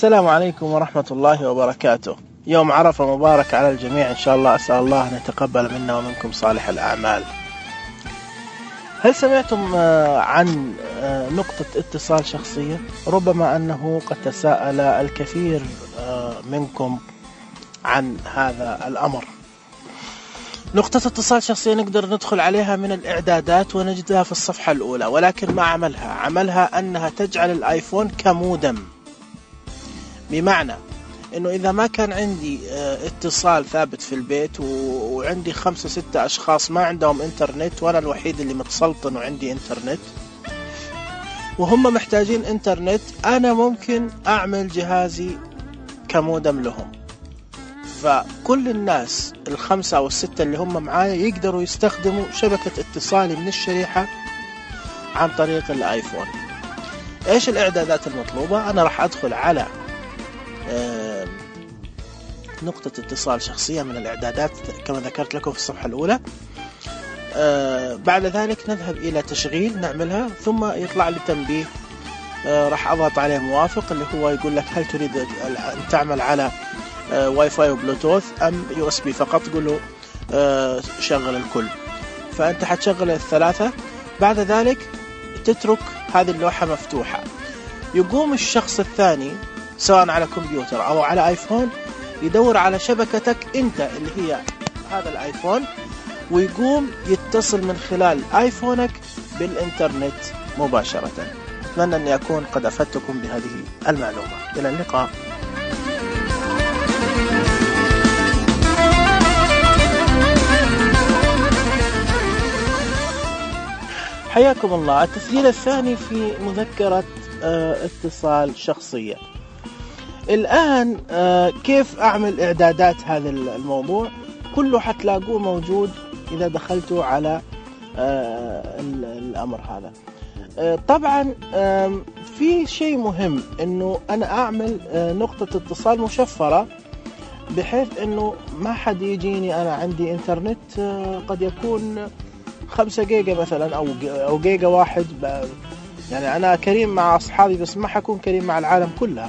السلام عليكم ورحمة الله وبركاته. يوم عرفة مبارك على الجميع إن شاء الله. أسأل الله أن يتقبل منا ومنكم صالح الأعمال. هل سمعتم عن نقطة اتصال شخصية؟ ربما أنه قد تساءل الكثير منكم عن هذا الأمر. نقطة اتصال شخصية نقدر ندخل عليها من الإعدادات ونجدها في الصفحة الأولى، ولكن ما عملها أنها تجعل الآيفون كمودم. بمعنى أنه إذا ما كان عندي اتصال ثابت في البيت وعندي 5-6 أشخاص ما عندهم إنترنت وأنا الوحيد اللي متسلطن وعندي إنترنت وهم محتاجين إنترنت، أنا ممكن أعمل جهازي كمودم لهم، فكل الناس 5 أو 6 اللي هم معايا يقدروا يستخدموا شبكة اتصالي من الشريحة عن طريق الآيفون. إيش الإعدادات المطلوبة؟ أنا راح أدخل على نقطة اتصال شخصية من الإعدادات كما ذكرت لكم في الصفحة الأولى. بعد ذلك نذهب إلى تشغيل نعملها، ثم يطلع لي تنبيه راح أضغط عليه موافق، اللي هو يقول لك هل تريد أن تعمل على واي فاي وبلوتوث أم يو اس بي فقط. تقول له شغل الكل، فأنت حتشغل الثلاثة. بعد ذلك تترك هذه اللوحة مفتوحة، يقوم الشخص الثاني سواء على كمبيوتر أو على آيفون يدور على شبكتك أنت اللي هي هذا الآيفون، ويقوم يتصل من خلال آيفونك بالإنترنت مباشرة. أتمنى أن أكون قد أفدتكم بهذه المعلومة. إلى اللقاء. حياكم الله. التسجيل الثاني في مذكرة اتصال شخصية. الآن كيف أعمل إعدادات هذا الموضوع؟ كله حتلاقوه موجود إذا دخلتوا على الأمر هذا. طبعا في شيء مهم إنه أنا أعمل نقطة اتصال مشفرة، بحيث إنه ما حد يجيني أنا عندي إنترنت قد يكون 5 جيجا مثلا أو جيجا واحد، يعني أنا كريم مع أصحابي بس ما حكون كريم مع العالم كلها.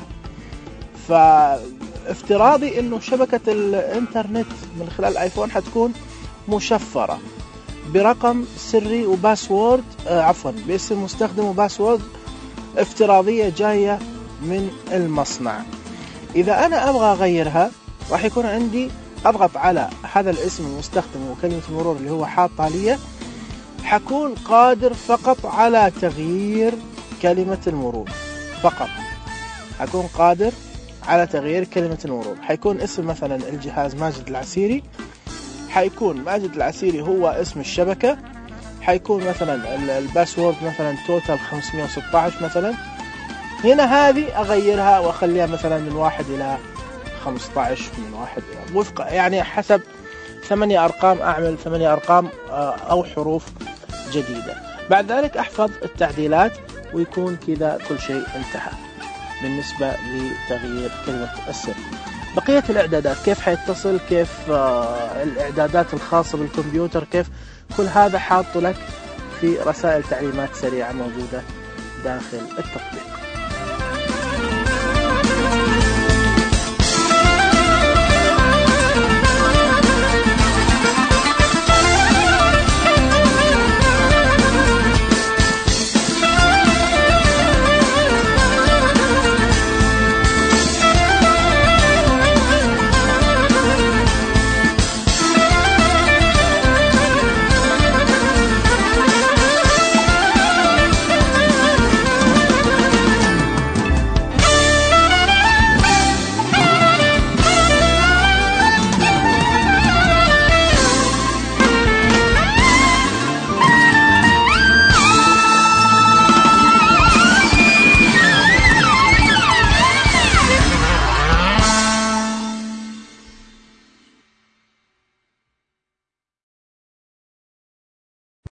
فافتراضي إنه شبكة الإنترنت من خلال الآيفون حتكون مشفرة برقم سري وباسورد، باسم مستخدم وباسورد افتراضية جاية من المصنع. إذا أنا أبغى أغيرها راح يكون عندي أضغط على هذا الاسم المستخدم وكلمة المرور اللي هو حاطة لي، حكون قادر فقط على تغيير كلمة المرور فقط. حكون قادر على تغيير كلمة المرور. حيكون اسم مثلا الجهاز ماجد العسيري، حيكون ماجد العسيري هو اسم الشبكة، حيكون مثلا الباسورد مثلا توتال 516 مثلا. هنا هذه أغيرها وأخليها مثلا من 1 إلى 15، من 1 إلى وفق يعني حسب 8 أرقام، أعمل 8 أرقام أو حروف جديدة. بعد ذلك أحفظ التعديلات ويكون كذا كل شيء انتهى بالنسبة لتغيير كلمة السر. بقية الإعدادات كيف حيتصل، كيف الإعدادات الخاصة بالكمبيوتر، كيف كل هذا حاط لك في رسائل تعليمات سريعة موجودة داخل التطبيق.